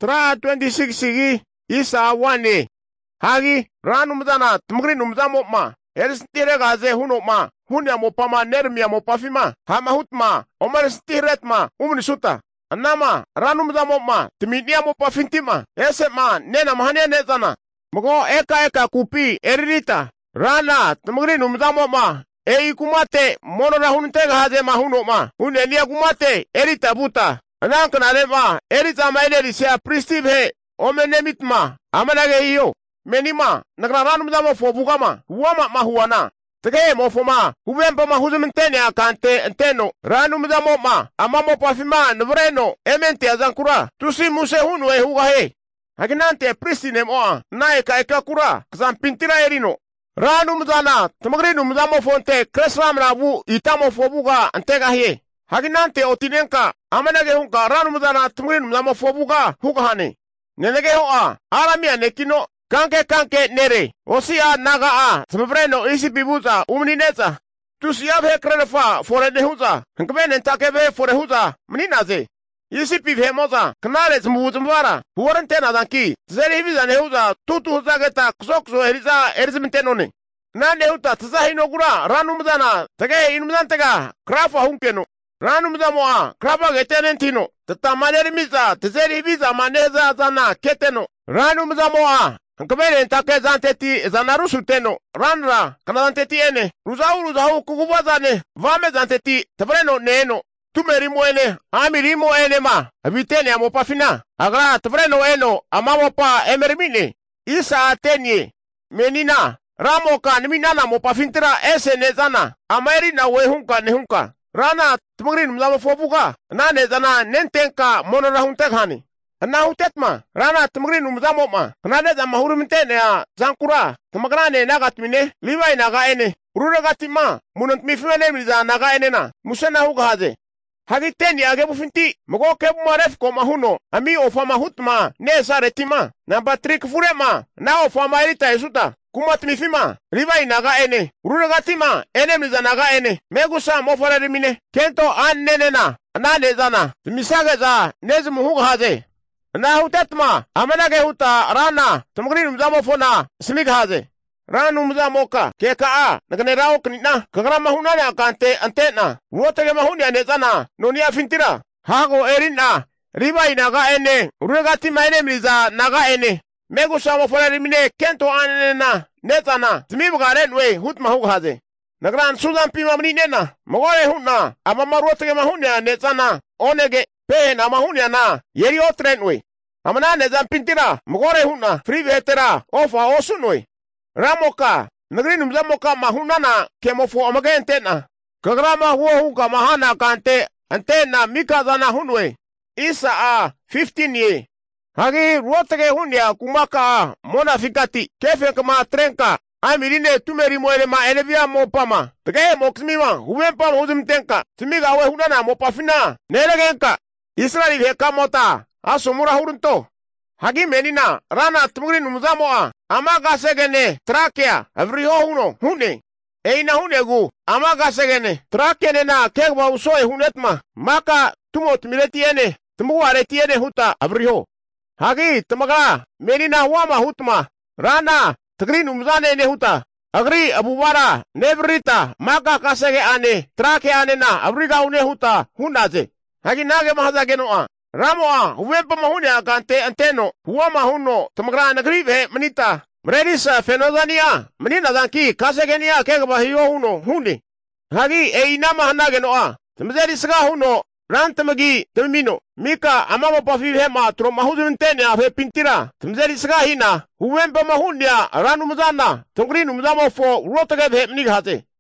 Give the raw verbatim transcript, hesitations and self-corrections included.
Tra twenty-six sigi isa wane. Hagi ranumzana tumgri numza mopma. Erstire gaze hunopma. Hunya mopama nermia mopafima. Hama hutma. Omar stiretma. Umnisuta. Anama ranumza mopma. Timidia mopafintima. Esema nena mahania nezana. Mugo eka eka kupi eririta. Rana tumgri numza mopma. Ei kumate monora huntega haze mahunopma. Hunenia kumate erita buta. Anankana lema erita maile sia pristive. Omenemitma. Amanage hiyo. Menima, nagraranum damo fobugama, wama mahuana. Tege mofoma, huwempa mahuzumintene akante enteno, ranum damo ma, amamo pafima, nvreno, emente azankura, tusi muse hunu e hugahe. Haginante pristine moa, naeka eka kura, kzampintira erino. Ranum dana, tamagrinum damo fonte, kresram rabu, itamo fobuga, antegahe. Haginante otinenka, amanage hunka, ranum dana, tamagrinum damo fobuga, hugahane. Nenege hoa, aramia nekino, Kanke kanke nere, osia naga a, smavreno isi bibuza, umnineza. Tusia ve krenefa, fore de huza, nkbene ntakeve fore huza, mninaze. Isi pive moza, knale zmuzmvara, huorentena danki, zeri hiviza ne huza, tutu huza geta, kusokso eriza, erizmintenone. Nane huta, tzahi gura, ranumzana, tage inumzantega, krafa hunkeno. Ranumzamoa, krafa getenentino, tatamanерimiza, tzeri hiviza maneza zana, keteno. Ranumzamoa. Nkabele ntake zanteti zanarusu teno. Ranra, kana zanteti ene. Ruzau ruzau kukubazane. Vame zanteti, tavreno neno. Tumerimo ene, amirimo ene ma. Abitene amopafina. Agra tavreno eno, amamopa emerimine. Isa atenye. Menina, ramoka niminana mopafintira ese nezana. Amairina wehunka nehunka. Rana, tumagrin mzamofobuka. Nane zana nentenka monorahuntekhani. Na hutetma, rana tumgrin umzamoma, nade za mahurumintene ya zankura, tumagrane nagatmine, liwai naga ene, ururagatima, munant mifimene miza naga ene na, musena hugahaze. Hagiteni agebu finti, mugo kebu maref ko mahuno, ami ofama hutma, ne saretima, na batrik furema, na ofama elita esuta, kumat mifima, liwai naga ene, ururagatima, ene miza naga ene, megusa mofarerimine, kento an nenena, nane zana, misage za, nezimu hugahaze. Na hutetma, amenage huta, rana, tumgrin mzamofona, smighaze. Ranu mzamoka, keka a, nagane rao knina, kagrama hunane akante antena, wotage mahuni anezana, nonia fintira, hago erina, riba inaga ene, urugati maene miza naga ene, megu samofona rimine, kento anena, nezana, zmibgarenwe, hutma hughaze. Nagran sudan pima mninena, mogore huna, amamaruotage mahuni anezana, onege, Pe na mahunya na yeri otrenwe. Amana ne zampintira mgore huna free vetera ofa osunwe. Ramoka nagrin mzamoka mahuna na kemofo amagentena. Kagrama huo huka mahana kante antena mikazana hunwe. Isa a fifteen ye. Hagi ruotage hunya kumaka mona fikati kefe kama trenka. Amirine tumeri moere ma elevia mopama. Tage moksmima huwempa huzimtenka. Timiga we hunana mopafina. Nelegenka. Israeli heka mota. Asumura hurunto. Hagi menina. Rana tumugrin muzamoa. Amaga segene. Trakea. Avriho huno. Hune. Eina hunegu. Amaga segene. Trakene na kegwa usoe hunetma. Maka tumot miletiene. Tumuare tiene huta. Avriho. Hagi tumaga. Menina wama hutma. Rana. Tagrin umzane ne huta. Agri abubara nevrita maka kasege ane trake ane na abriga une huta hunaze. Hagi nage mahazage noa. Ramoa uwempa mahune akante anteno huwa mahuno tamagra nagrive manita. Mredisa fenozania manina zanki kasege niya kegba hiyo huno huni. Hagi e inama hanage noa. Tamzeri saga huno rantamagi tamino. Mika amama pafive ma tro mahuzumintene afe pintira. Tamzeri saga hina. Huwempa mahunya ranu muzana. Tungri numzamo fo rotage ve mnigaze.